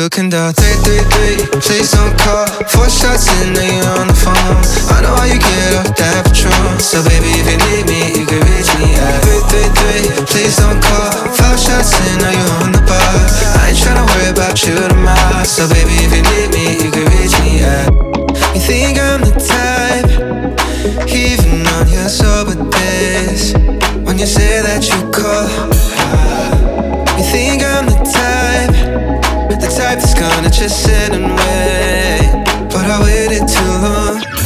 looking down. 333, please don't call. 4 shots in, now you're on the phone. I know how you get off that Patron. So baby, if you need me, you can reach me at 333, please don't call. 5 shots in, now you're on the bar. I ain't tryna worry about you tomorrow. So baby, if you need me, you can reach me at. You think I'm the type, even on your sober days, when you say that you call. You think I'm the type that's gonna just sit and wait, but I waited too long.